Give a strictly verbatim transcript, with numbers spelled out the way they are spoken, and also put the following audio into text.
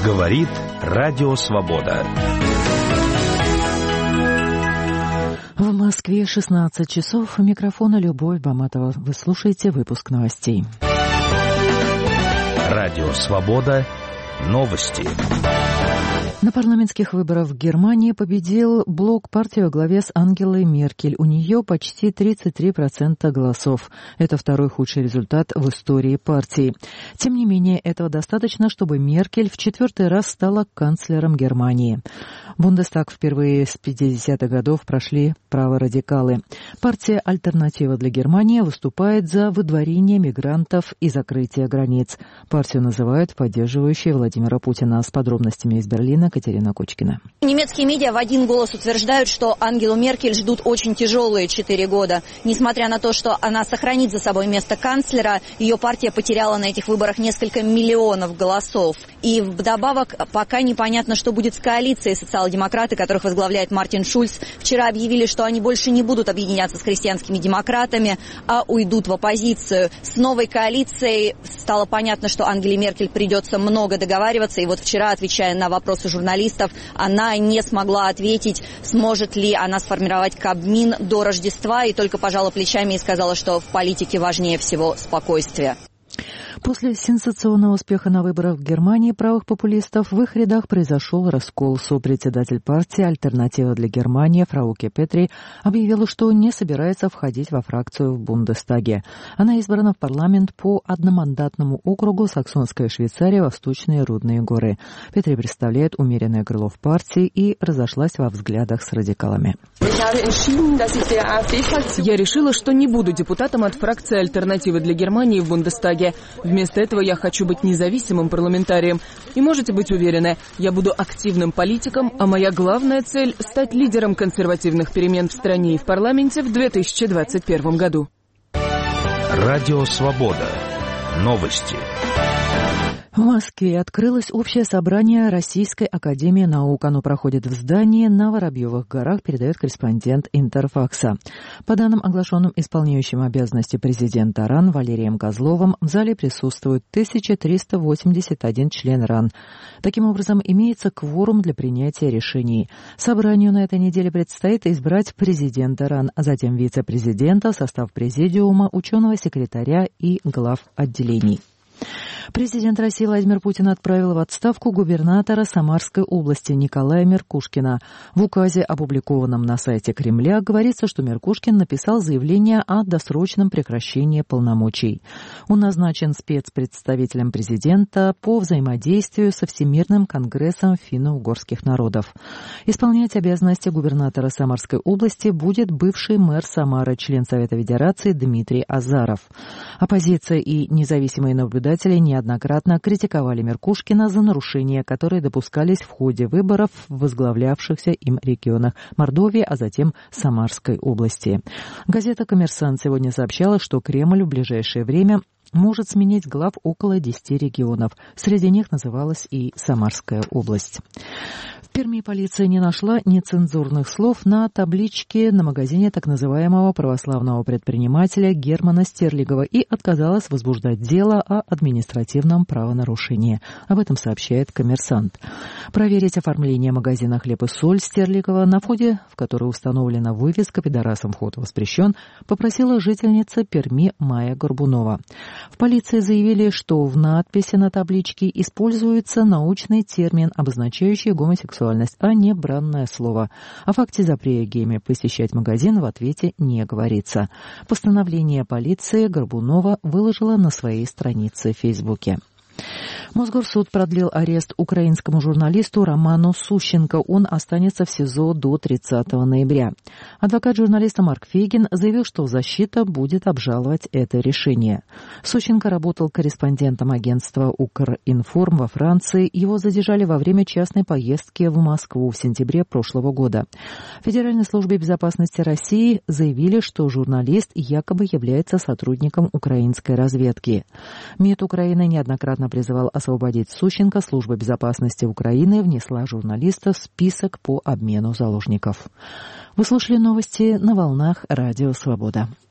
Говорит Радио Свобода. В Москве шестнадцать часов. У микрофона Любовь Баматова. Вы слушаете выпуск новостей. Радио Свобода. Новости. На парламентских выборах в Германии победил блок партии во главе с Ангелой Меркель. У нее почти тридцать три процента голосов. Это второй худший результат в истории партии. Тем не менее, этого достаточно, чтобы Меркель в четвертый раз стала канцлером Германии. Бундестаг впервые с пятидесятых годов прошли праворадикалы. Партия «Альтернатива для Германии» выступает за выдворение мигрантов и закрытие границ. Партию называют поддерживающей Владимира Путина. С подробностями из Берлина Катерина Кочкина. Немецкие медиа в один голос утверждают, что Ангелу Меркель ждут очень тяжелые четыре года. Несмотря на то, что она сохранит за собой место канцлера, ее партия потеряла на этих выборах несколько миллионов голосов. И вдобавок пока непонятно, что будет с коалицией. Социал-демократы, которых возглавляет Мартин Шульц, вчера объявили, что они больше не будут объединяться с христианскими демократами, а уйдут в оппозицию. С новой коалицией стало понятно, что Ангеле Меркель придется много договариваться. И вот вчера, отвечая на вопросы журналистов, она не смогла ответить, сможет ли она сформировать Кабмин до Рождества, и только пожала плечами и сказала, что в политике важнее всего спокойствие. После сенсационного успеха на выборах в Германии правых популистов в их рядах произошел раскол. Сопредседатель партии «Альтернатива для Германии» Фрауке Петри объявила, что не собирается входить во фракцию в Бундестаге. Она избрана в парламент по одномандатному округу Саксонская Швейцария, Восточные Рудные горы. Петри представляет умеренное крыло в партии и разошлась во взглядах с радикалами. Я решила, что не буду депутатом от фракции «Альтернативы для Германии» в Бундестаге. Вместо этого я хочу быть независимым парламентарием. И можете быть уверены, я буду активным политиком, а моя главная цель – стать лидером консервативных перемен в стране и в парламенте в две тысячи двадцать первом году. Радио Свобода. Новости. В Москве открылось общее собрание Российской академии наук. Оно проходит в здании на Воробьевых горах, передает корреспондент Интерфакса. По данным, оглашенным исполняющим обязанности президента РАН Валерием Козловым, в зале присутствует тысяча триста восемьдесят один член РАН. Таким образом, имеется кворум для принятия решений. Собранию на этой неделе предстоит избрать президента РАН, а затем вице-президента, состав президиума, ученого-секретаря и глав отделений. Президент России Владимир Путин отправил в отставку губернатора Самарской области Николая Меркушкина. В указе, опубликованном на сайте Кремля, говорится, что Меркушкин написал заявление о досрочном прекращении полномочий. Он назначен спецпредставителем президента по взаимодействию со Всемирным конгрессом финно-угорских народов. Исполнять обязанности губернатора Самарской области будет бывший мэр Самары, член Совета Федерации Дмитрий Азаров. Оппозиция и независимые наблюдатели неоднократно критиковали Меркушкина за нарушения, которые допускались в ходе выборов в возглавлявшихся им регионах Мордовии, а затем Самарской области. Газета «Коммерсант» сегодня сообщала, что Кремль в ближайшее время может сменить глав около десяти регионов. Среди них называлась и Самарская область. В Перми полиция не нашла нецензурных слов на табличке на магазине так называемого православного предпринимателя Германа Стерлигова и отказалась возбуждать дело о административном правонарушении. Об этом сообщает «Коммерсант». Проверить оформление магазина «Хлеб и соль» Стерлигова, на входе в который установлена вывеска «Пидорасам вход воспрещен», попросила жительница Перми Майя Горбунова. В полиции заявили, что в надписи на табличке используется научный термин, обозначающий гомосексуальность, а не бранное слово. О факте запрета геями посещать магазин в ответе не говорится. Постановление полиции Горбунова выложила на своей странице в Фейсбуке. Мосгорсуд продлил арест украинскому журналисту Роману Сущенко. Он останется в СИЗО до тридцатого ноября. Адвокат журналиста Марк Фейгин заявил, что защита будет обжаловать это решение. Сущенко работал корреспондентом агентства «Укринформ» во Франции. Его задержали во время частной поездки в Москву в сентябре прошлого года. В Федеральной службе безопасности России заявили, что журналист якобы является сотрудником украинской разведки. МИД Украины неоднократно призывал освободить Сущенко. Служба безопасности Украины внесла журналиста в список по обмену заложников. Вы слушали новости на волнах Радио Свобода.